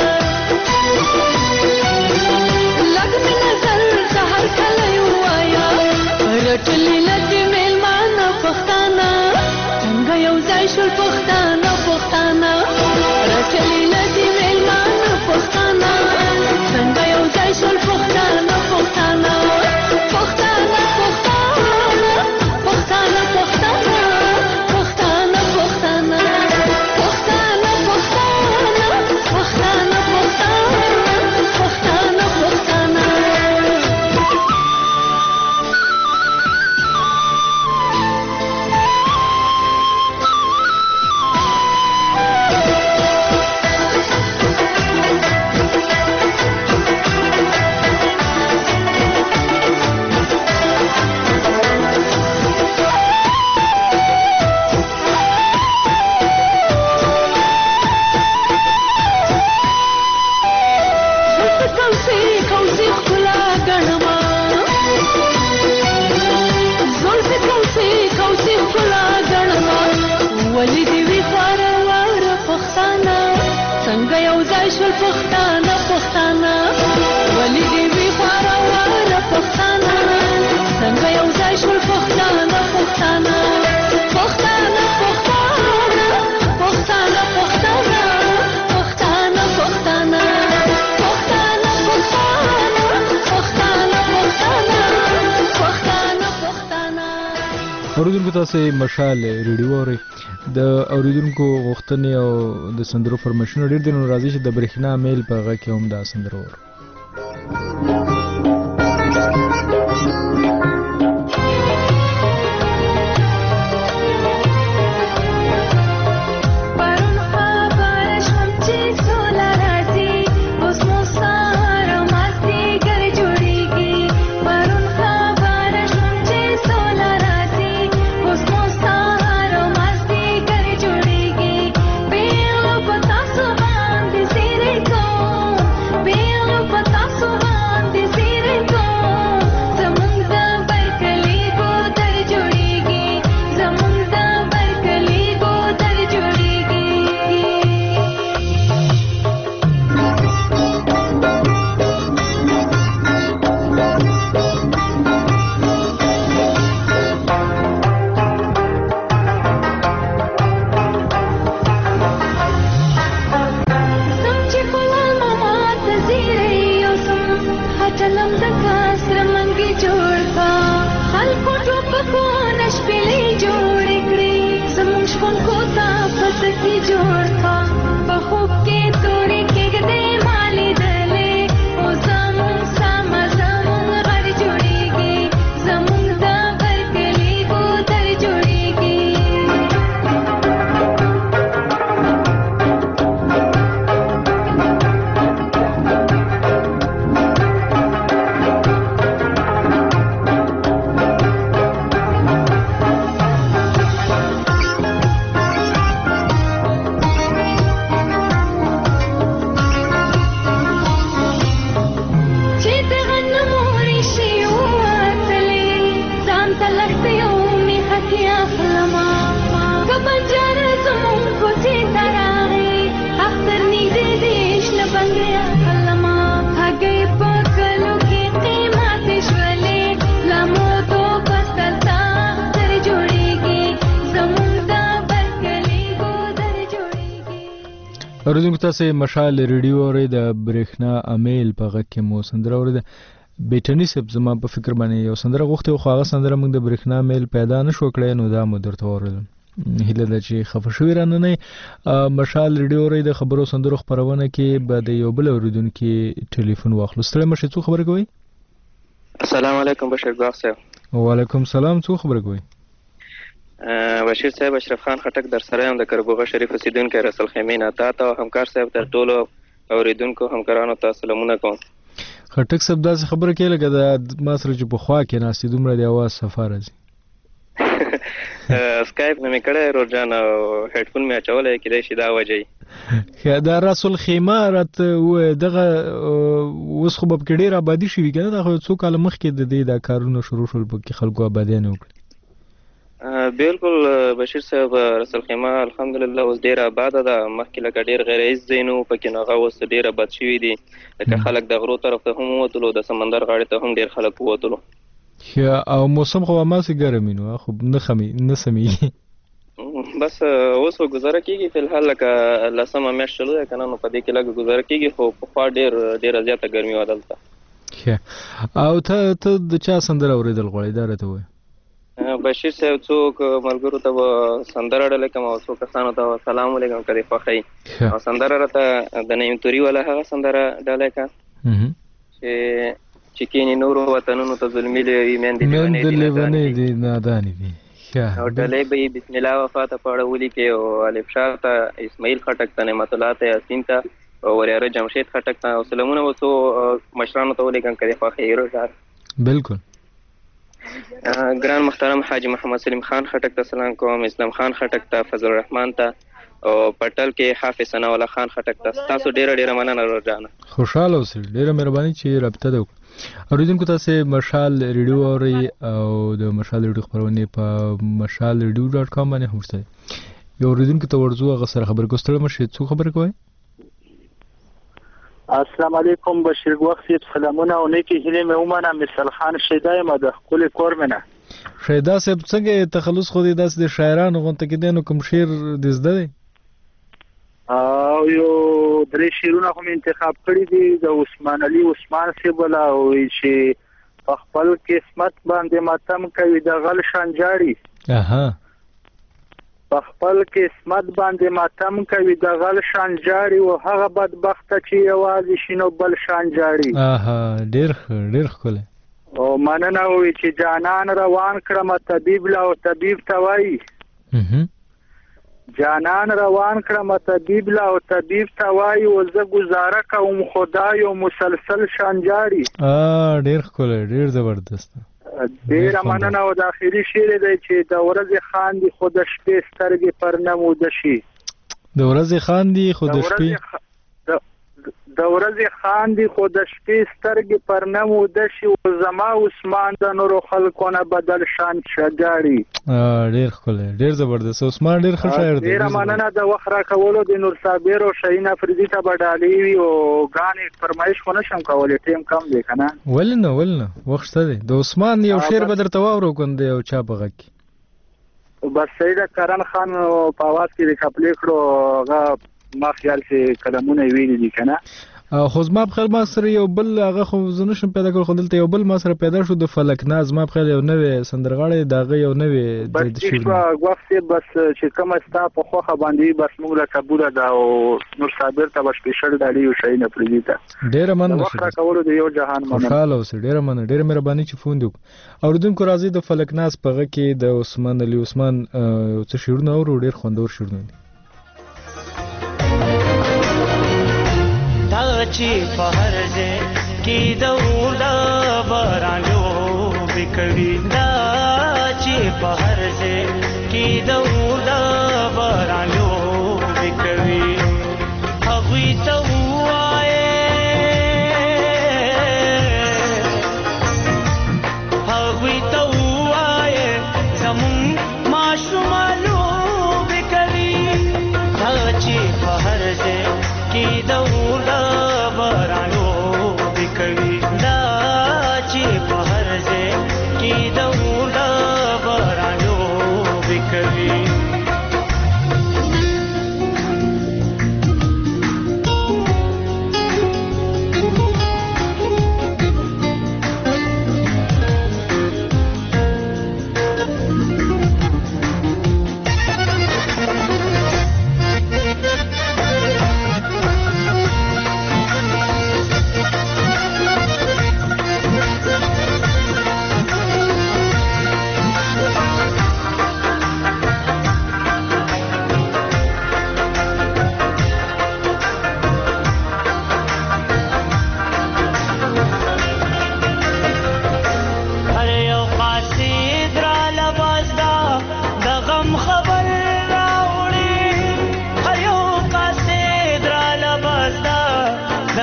لګ مې نظر سحر کلی وایا رټلې لدې میلمانه پښتانه څنګه یو ځای شول پښتانه پښتانه رټلې لدې میلمانه پښتانه څنګه یو ځای شول پښتانه پښتانه پښتانه پښتانه پښتانه پښتانه پښتانه پښتانه ولې دې وي خواره واره پښتانه څنګه یو ځای شول پښتانه پښتانه ولې دې وي خواره واره پښتانه څنګه یو ځای شول پښتانه پښتانه پښتانه پښتانه پښتانه پښتانه پښتانه پښتانه پښتانه پښتانه پښتانه پښتانه پښتانه اوریدونکو تاسو مشال ریډیو اورئ د اوریدونکو غوښتنې او د سندرو فرمایشونه ډېر دي نو راځي چې د برېښنا میل په هغه کې هم دا سندره اورو اوریدونکو تاسو مشال ریډیو اورئ د برېښنا امیل په غږ کې مو سندره اورئ. بیټنی صاحب زما په فکر باندې یو سندره غوښتې خو هغه سندره موږ د برېښنا امیل پیدا نشو کړی نو دا مو درته واورېدم. هیله ده چې خفه شوي رانه نه. مشال ریډیو اورئ د خبرو سندرو خپرونه کې به د یو بل اوریدونکي ټلیفون واخلو. ستړی مشئ، څو خبرې کوئ؟ السلام علیکم بشیر ګاغ صاحب. وعلیکم سلام، څو خبرې کوئ؟ بشیر صاحب اشرف خان خټک در سره یم د کربوغه شریف اوسیدونکی رسول خیمې نه. تا ته او همکار صاحب تر ټولو اوریدونکو همکارانو ته سلامونه کوم. خټک صاحب داسې خبره کوي لکه د ما سره چې په خوا کې ناست دومره د اواز صفا راځي. سکایپ نه مې کړی روجان او هیډفون مې اچولی کیدای شي دا وجه وي. دا رسول خیمه راته ووایه دغه اوس خو به پکې ډېر ابادي شوي که نه؟ دا خو څو کاله مخکې د دې دا کارونه شروع شول پکې خلکو ابادیانې وکړي. بالکل بشیر صاحب رسول خیمه الحمدلله اوس ډېره آباده ده. مخکې لکه ډېر غیر عیز ځای نه و پکې نو هغه اوس ډېر آباد شوي دي. لکه خلک د غرو طرف ته هم ووتلو، د سمندر غاړې ته هم ډېر خلک ووتلو. او موسم خو هماسې ګرم وي نو خو نه نه سمیږي. بس اوس خو ګزاره کېږي فلحال لکه لسمه میاشت چلو ده که نه نو په دې کې لږ ګزاره کېږي خو پخوا ډېر ډېره زیاته ګرمي وه دلته. او ته ته د چا سندره اورېدل غواړې دا راته ووایه. بشیر صاحب څوک ملګرو ته به سندره ډله کوم او څو کسانو ته سلام علیکم که دې خوښوي. او سندره راته د نعیم توري والا هغه سندره ډله که چې چې کینې نورو وطنونو ته ظلمي لیونۍ دي نادانې دي. او ډلې به یې بسم الله وفا ته په اړه ولیکې او الفشار ته اسماعیل خټک ته نعمت الله ته یاسین ته او وریاره جمشید خټک ته او سلامونه به څو مشرانو ته ولیکم که دې خوښوي روژار. بالکل. ګران محترم حاجی محمد سلیم خان خټک ته سلام کوم، اسلام خان خټک ته، فضل الرحمن ته او پټل کې حافظ ثناء الله خان خټک ته. تاسو ډیره ډیره مننه روزانه. خوشاله اوسئ، ډیره مهرباني چې رابطه ده وکړه. اوریدونکو تاسو مشال ریډیو اورئ او د مشال ریډیو خبرونه په مشال ریډیو ډاټ کام باندې هم شته. یو اوریدونکو ته ورځو هغه سره خبر کوستل مشه څو خبر کوي. السلام علیکم بشیر وخت سلامونه او نیکی هیله مې ومنه. مثال خان شیدا یم د خپل کور منه. شیدا صاحب څنګه تخلص خو دې داس د شاعرانو غونته کې دینو کوم شعر د زده دی؟ او یو درې شعرونه هم انتخاب کړی دي د عثمان علي عثمان صاحب ولا او چې په خپل قسمت باندې ماتم کوي د غل شانجاړي. اها په خپل قسمت باندې ماتم کوي د غل شانجاړي او هغه بدبخت چې یوازې شنو بل شانجاړي. اها ډیر ډیر ښکلی. او مننه وي چې جانان روان کړم طبيب لا او طبيب توای. اها جانان روان کړم طبيب لا او طبيب توای او زه گزاره کوم خدای او مسلسل شانجاړي. ا ډیر ښکلی ډیر زبردست. ډیر مننه او د اخیری شعر دی چې د ورځې خان دي خود شپې سترګې پر نمود شي. د ورځې خان دي خود شپې د ورځې خان دي خود شپې سترګې پر نمود شي او زما عثمان د نورو خلکو نه بدل شان شجاړي. ا ډیر ښکلی ډیر زبردست. عثمان ډیر ښه شاعر دی. ډیر مننه د وخت راکولو د نور صابر او شاهین افریدي ته بدالي وي او غانې فرمایش خو نشم کولی ټیم کم دی کنه. ولنه ولنه وخت شته دی. د عثمان یو شعر به درته واورو کنده او چا په غږ کې بس سید کرن خان په आवाज کې خپل کړو هغه ما خیال چې کلمونه ویلي دي کنه. خو زما په خیال ما سره یو بل هغه خو زه نشم پیدا کړ خو دلته یو بل ما سره پیدا شو د فلک ناز. ما په خیال یو نوې سندرغاړی د هغه یو نوې د شعر وخت بس چې کوم ستا په خوخه باندې بس موږ له قبول ده او نور صابر ته بس سپیشل دالي او شي نه پریدي ته ډیر مننه. وخت کولو د یو جهان مننه. خوشاله اوسئ ډیر مننه. ډیر مهرباني چې فون وکړو. اوریدونکو راځي د فلک ناز په غږ کې د عثمان علي عثمان څه شعرونه اورو ډیر خوندور شعرونه دي. چې په هر ځای کې د اوله باران لوبې کوي. دا چې په هر ځای کې د اوله باران لوبې کوي. هغوی ته ووایې هغوی ته ووایې زمونږ ماشومان لوبې کوي. دا چې په هر ځای کې د اوله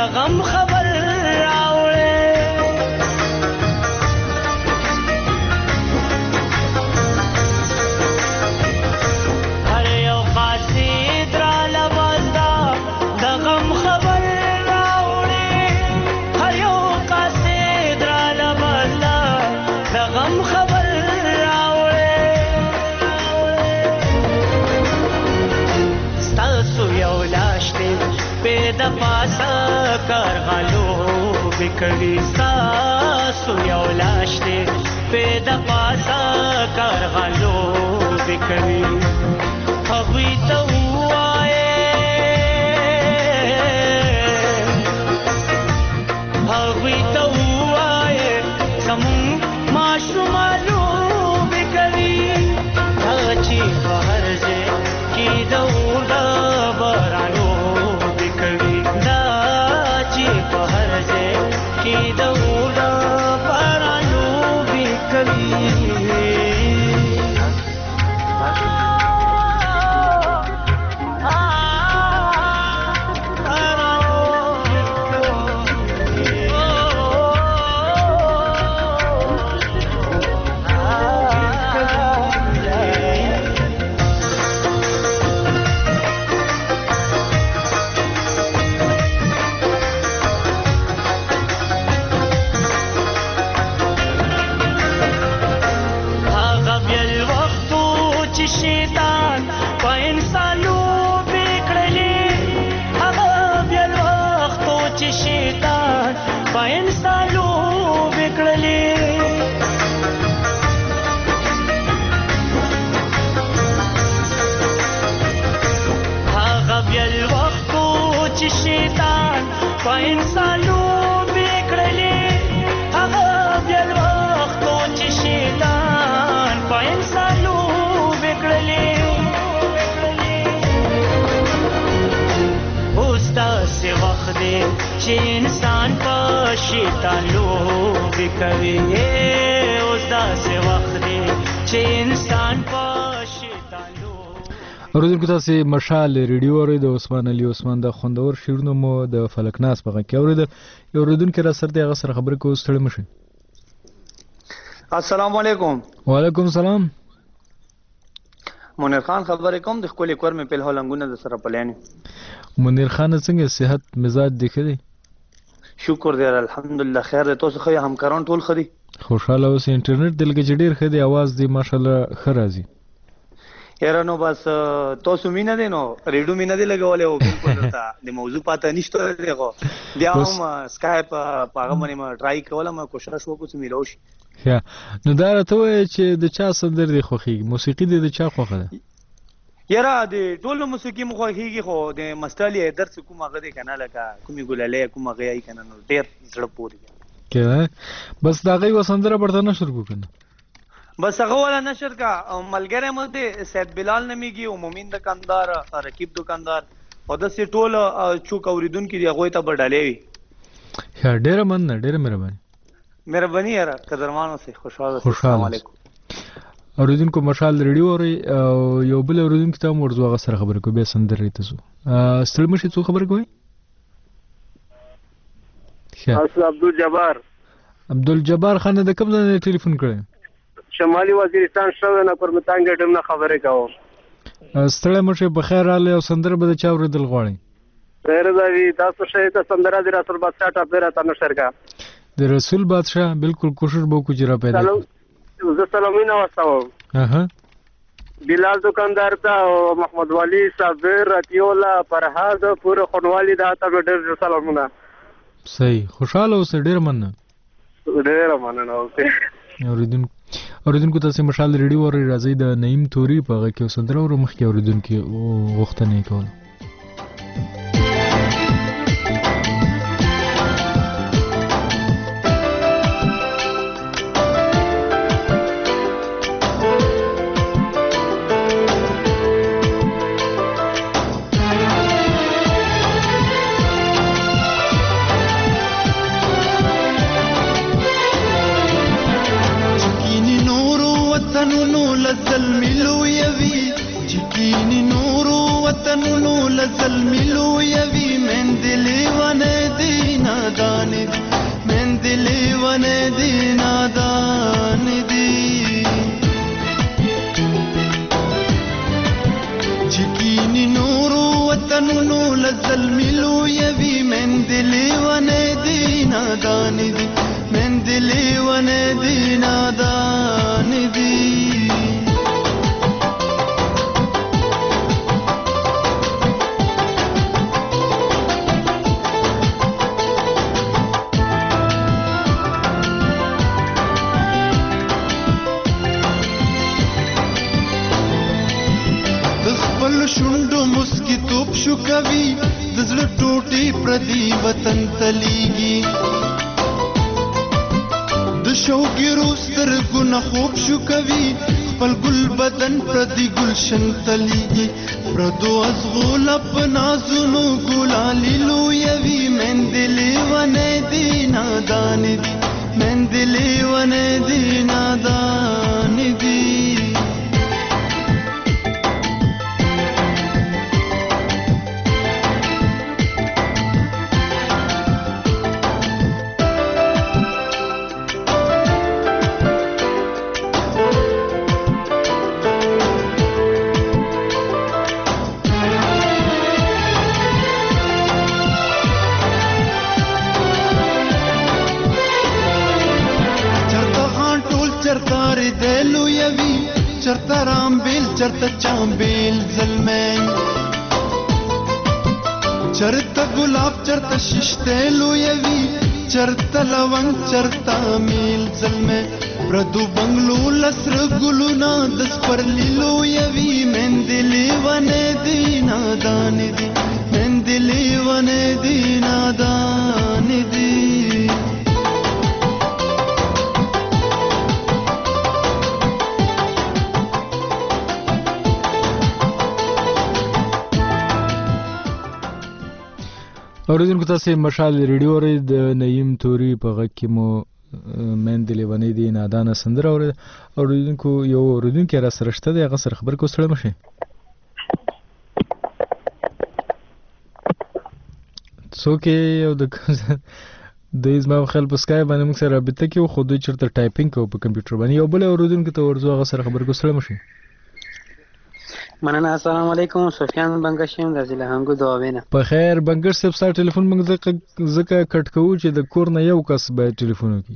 غم خبر راوړې هر یو قاصد را لباستا د غم خبر راوړې هر یو قاصد را لباستا د غم خبر راوړې ستاسو یو لاش دی په د پاسه کارغالو بکوي ستاسو یو لاش دی په د پاسه کارغالو بکوي هغوی ته ووایې هغوی ته ووایې زمونږ ماشومانو بکوي هغه چې په هر ځای کې د اور د بارانو بکوي دا چې په هر ځای کې د اور د بارانو بکوي چې انسان په شیطان لوبې کوي اوس داسې وخت دی چې انسان په شیطان اوریدونکو تاسې مشال ریډیو اورئ د عثمان علي عثمان د خوندور شعرونه مو د فلکناس په غږ کې اورېدل یو اوریدونکی را سره دی هغه سره خبرې کوو ستړي مه شئ السلام علیکم وعلیکم السلام منیر خان خبرې کوم د ښکلې کور مې په هلنګونه د سره پلانې منیر خان څنګه صحت مزاج دی ښه دی شکر دی الحمدلله خیر دی تاسو ښه همکاران ټول ښه دي خوشحاله اوسئ انټرنیټ دلته چې ډېر ښه دی اواز دی ماشاءالله ښه راځي یاره نو بس تاسو مینه دی نو ریډیو مینه دی لګولې او بالکل ورته د موضوع پاته نشته دی خو بیا هم سکایپ په هغه باندې ما ټرای کوله ما کوشش وکړم چې میلاو شي ښه نو دا راته وایه چې د چا سندر دی خوښېږي موسیقي دی د چا خوښه ده یاره د ټولو موسیقي مو خوښېږي خو د مستالي حیدر چې کوم هغه دی که نه لکه کومې ګلالۍ کوم هغه یې که نه نو ډېر زړه پورې دی که بس د هغه یوه سندره برته نشر کړو که نه بس هغه والا نشر کا ملګری مو دی سید بلال نومیږي او مومین دکاندار رقیب دکاندار او داسې ټول چوک اورېدونکي دي هغوی ته به ډالۍ وي ښه ډېره مننه ډېره مهرباني مهرباني یاره قدرمان اوسئ خوشحاله اوسئ خوشحاله السلام علیکم اوریدونکو مشال ریډیو اورئ او یو بل اوریدونکي ته هم ورځو هغه سره خبرې کوو بیا سندرې ته ځو ستړي مه شئ څوک خبرې کوئ عبدالجبار عبدالجبار خان د کوم ځای نه ټلیفون کړی شمالي وزیرستان شوی نه پرمتان ګټم نه خبرې کوم ستړی مه شئ په خیر راغلی او سندره به د چا اورېدل غواړئ خیر ده وي تاسو شئ ته سندره د رسول بادشاه ټاپې راته نشر کا د رسول بادشاه بالکل کوشش به وکړو چې را پیدا زه سلامونه واستوم بلال دکاندار ته او محمد ولی صابر رتیولا فرهاد پوره خونوالي دا ته ډېر سلامونه صحیح خوشحاله اوسئ ډېر مننه ډېره مننه اوسئ اوریدونکو اوریدونکو تاسې مشال ریډیو اورئ راځئ د نعیم توري په هغه کې یو سندره اورو مخکې اوریدونکي غوښتنه یې کوله وطنونو نادان دي من دلی ونه دی نادان دی چکینی نورو وطنونو لظلمی لویوی من دلی ونه دی نادان دی من دلی ونه دی نادان دی شوندو مسکی توپ شو کوي د زړه ټوټي پردي وطن تليږي د شوګیرو سترګو نه خوب شو کوي خپل ګل بدن پردي ګلشن تليږي پردو ازغول په نازونو ګلالي لویوي مندلي ونه دي نادان دي مندلي ونه دي نادان دي چرته رامبیل چرته چامبیل زلمین چرته گلاب چرته ششته لویوی چرته لونگ چرته میل زلمین پردو بنگلو لسر گلونا دس پرلی لویوی من دلی ونه دی نادان دی من دلی ونه دی نادان دی اوریدونکو تاسو مشال ریډیو ری د نعیم توري په غږ کې مو مندلې ونې دي نادانه سندره اورید اوریدونکو یو اوریدونکو را سره شته د غسر خبر کو سره مشه څوک یو د د ازما خپل په سکای باندې موږ سره رابطه کې خو دوی چرته ټایپینګ کو په کمپیوټر باندې یو بل اوریدونکو ته ورځو غسر خبر کو سره مشه مننه السلام علیکم سفیان بنگشیم د ضلع هنګو دواوینه په خیر بنګر صاحب سره ټلیفون موږ زکه کټ کوو چې د کور نه یو کس به ټلیفون وکړي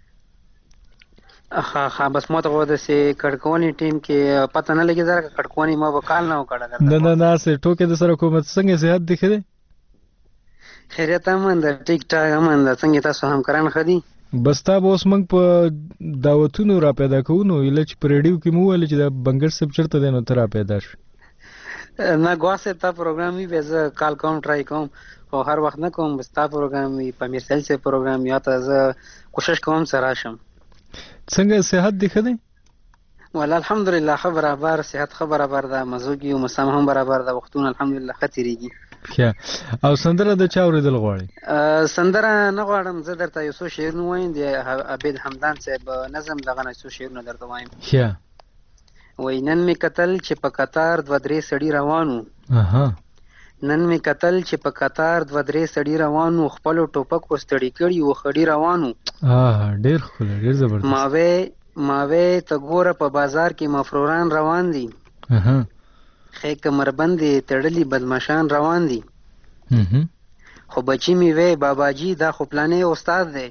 ها ها بس مو ته ودا سي کټکونی ټیم کې پته نه لګي زره کټکونی ما وکال نه وکړه نه نه نه سه ټوکې د سره کومه څنګه صحت دي خره خیریت امن د ټیک ټاک امن د څنګه تاسو هم کران خدي بس تا به اوس موږ په دعوتونو را پیدا کوو نو یله چې په ریډیو کې مو ویل چې د بنګر صاحب چرته دی نو ته را پیدا شو نه ګواسه تا پروګرام وی به زه کال کوم ټرای کوم خو هر وخت نه کوم بس تا پروګرام وی په میرسل سه پروګرام یا ته زه کوشش کوم سره راشم څنګه صحت دی خدای ولا الحمدلله خبر برابر صحت خبر برابر ده مزوګي او مسام هم برابر ده وختونه الحمدلله خطرېږي کیا او سندره د چا اوریدل غواړي سندره نه غواړم زه درته یو څو شعر نو وایم د عبید حمدان صاحب نظم دغه نه څو شعر نه درته وایم کیا وای نن می قتل چې په قطار دو درې سړی روانو اها نن می قتل چې په قطار دو درې سړی روانو خپل ټوپک وستړی کړي او خړی روانو اه ډیر خل ډیر زبردست ماوي ماوي ته ګوره په بازار کې مفروران روان دي اها خې کمربندې تړلي بدمعشان روان دي خو بچی می وی باباجی دا خو پلانې استاد دی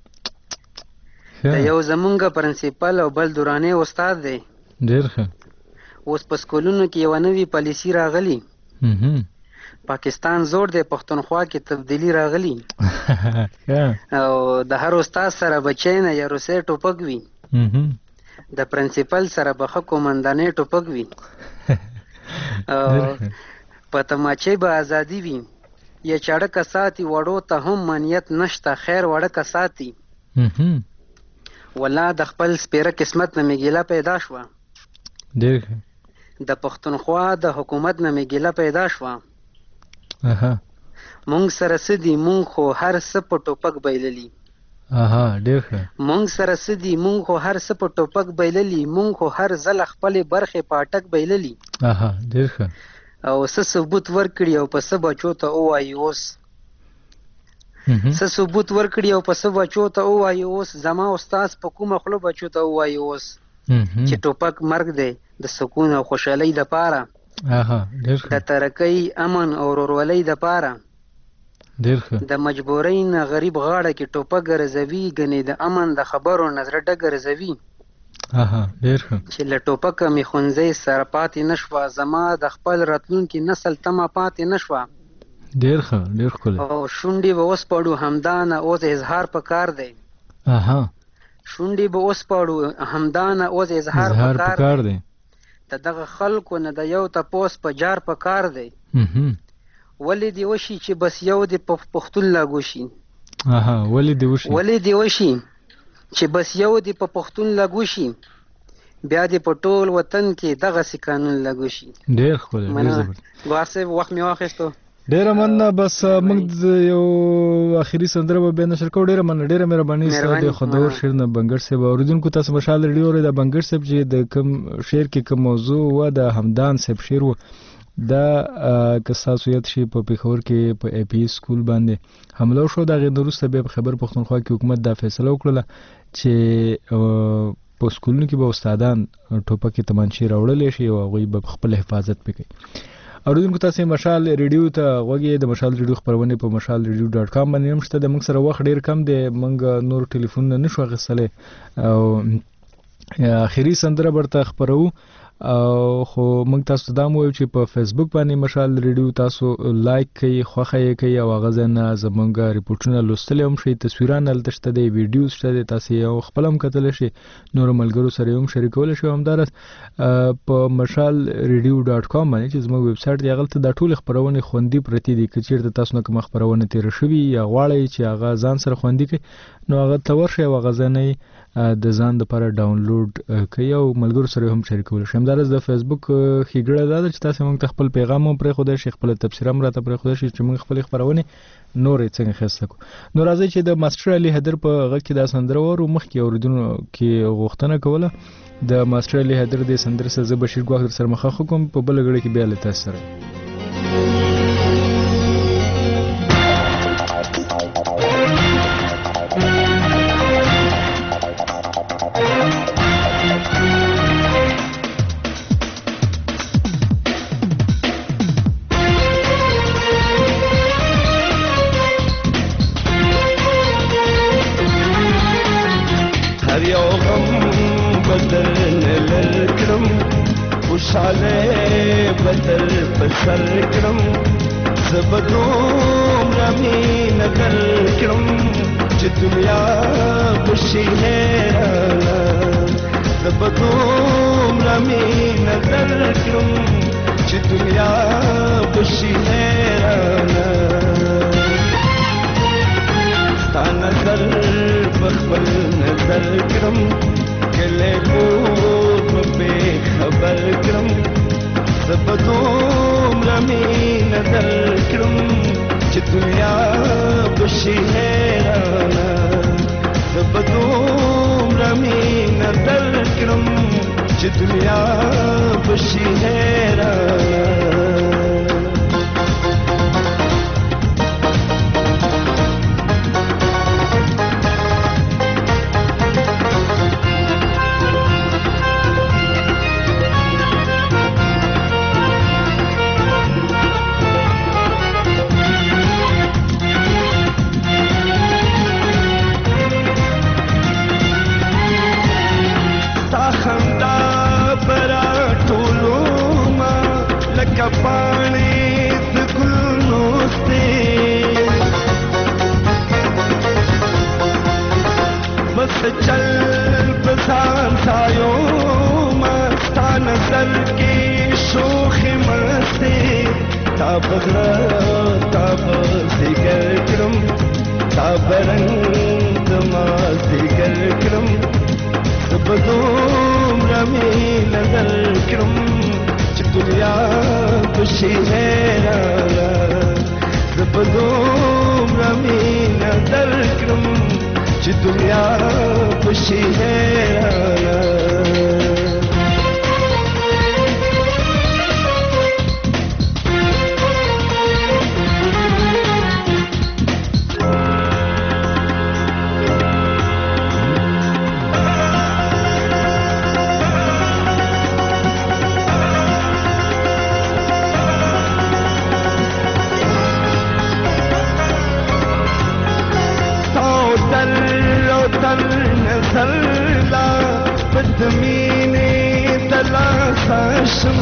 دا یو زمونږ پرنسپل او بل دورانه استاد دی ډیر ښه اوس په سکولونو کې یو نوی پالیسی راغلی پاکستان زور دی پښتونخوا کې تبدیلی راغلی او د هر استاد سره بچی نه یا روسي ټوپک وي د پرنسپل سره بخه کومندانې ټوپک وي په تماچې به ازادي وي یا چړک ساتي وړو ته هم منیت نشته خیر وړک ساتي ولا د خپل سپیره قسمت نه میګیلا پیدا شو ډیر د پښتونخوا د حکومت نه میګیلا پیدا شو اها مونږ سره سدي مونږ خو هر څه په ټوپک بیللی اها ډیر ښه مونږ سره سدي مونږ خو هر څه په ټوپک بیللی مونږ خو هر ځل خپل برخه پاټک بیللی اها ډیر ښه او څه ثبوت ورکړي او په څه بچو ته وایي اوس څه ثبوت ورکړي او په څه بچو ته ووایي اوس زما استاد په کومه خوله بچو ته ووایي اوس چې ټوپک مرګ دی د سکون او خوشحالۍ دپاره د ترقۍ امن او ورورولۍ دپاره د مجبورۍ نه غریب غاړه کې ټوپک ګرځوي ګنې د امن د خبرو نه زړه ډک ګرځوي چې له ټوپکه مې ښوونځی سره پاتې نه شوه زما د خپل راتلونکي نسل تمه پاتې نه شوه ډېر ښه ډېر ښکلی او شونډې به وسپړو همدا نه اوس اظهار پکار دی شونډې به وسپړو همدا نه اوس اظهار پکار دی د دغه خلکو نه د یو تپوس په جار پکار دی ولې دې وشي چې بس یو دې په پښتون لاګو شي ولې دې وشي ولې دې وشي چې بس یو دې په پښتون لاګو شي بیا دې په ټول وطن کې دغسې قانون لاګو شي ډېر ښکلی ګوهر صاحب وخت مې واخیستو ډیره مننه بس موږ یو اخري سندره به بیا نشر کوو ډیره مننه ډیره مهرباني ستا د خدور شعر نه بنګړ صاحب اوریدونکو تاسو مشال ریډیو اورئ د بنګړ صاحب چې د کوم شعر کې کوم موضوع و د همدان صاحب شعر و دا که ستاسو یاد شي په پېښور کې په ای پی سکول باندې حمله وشو د هغې نه وروسته بیا په خیبر پښتونخوا کې حکومت دا فیصله وکړله چې په سکولونو کې به استادان ټوپکې تمانچې راوړلی شي او هغوی به خپل حفاظت پې کوي اوریدونکو تاسو مشال ریډیو ته غوږی د مشال ریډیو خبرونه په مشال ریډیو ډاټ کام باندې هم شته د موږ سره وخت ډیر کم دی موږ نور ټلیفون نه نشو اخیستلی او اخري سندره برته خبرو او خو موږ تاسو ته دا مو وایو چې په فیسبوک باندې مشال ریډیو تاسو لایک کوئ خوښه یې کوئ او هغه ځای نه زموږ ریپورټونه لوستلی هم شئ تصویران هلته شته دی ویډیو شته دی تاسو یې خپله هم کتلی شئ نورو ملګرو سره یې هم شریکولی شئ همداراز په مشال ریډیو ډاټ کام باندې چې زموږ ویب سایټ دی هغلته دا ټولې خپرونې خوندي پرتې دي که چېرته تاسو نه کومه خپرونه تېره شوي یا غواړئ چې هغه ځان سره خوندي کړئ نو هغه ته ورشئ او هغه ځای نه د ځان دپاره ډاونلوډ کوي او ملګرو سره هم شریکولی شئ همداراز د فیسبوک ښېګړه دا ده چې تاسو موږ ته خپل پیغام هم پرېښودی شئ خپله تبصره هم راته پرېښودی شئ چې موږ خپلې خپرونې نورې څنګه ښایسته کړو نو راځئ چې د ماسټر علي حیدر په غږ کې دا سندره واورو مخکې اورېدونکو غوښتنه کوله د ماسټر علي حیدر دې سندرې سره زه بشیر ګواښ در سره مخامخ کوم په بله ګړۍ کې بیا له تاسو سره سرلا بدمینه دلا خشم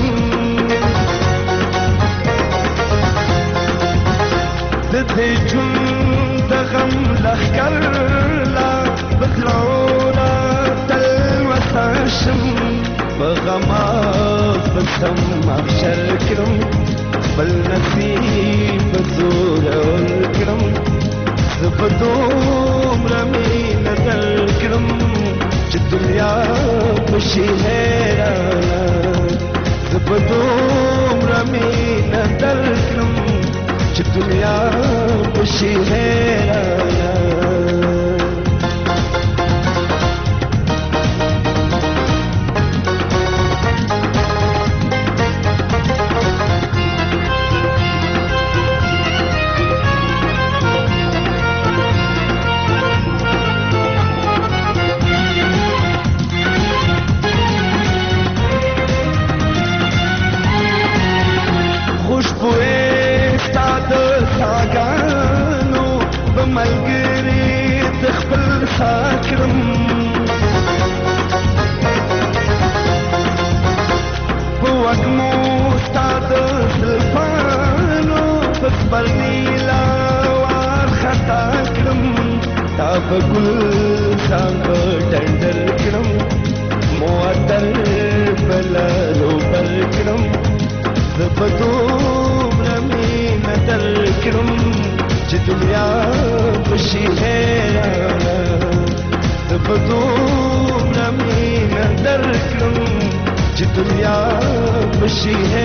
ددې جون د غم لخرلا بزلورا تل وساشم بغماز بسم محشر کرم بل نصیب زور ورکرم زبدوم رمی نظر کرم چې دنیا بشي حیرانا زبدوم رمی نظر کرم چې دنیا بشي حیرانا ساکرم بوگمو ستاد زلفانو بس برنیلا وار خطا کرم تا بگل سانگ ڈنڈر کرم مواتر بلا روبر کرم زبدوم رمی ندر کرم چې دنیا بشي حیرانا زبدوم رمی ندر کرم چې دنیا بشي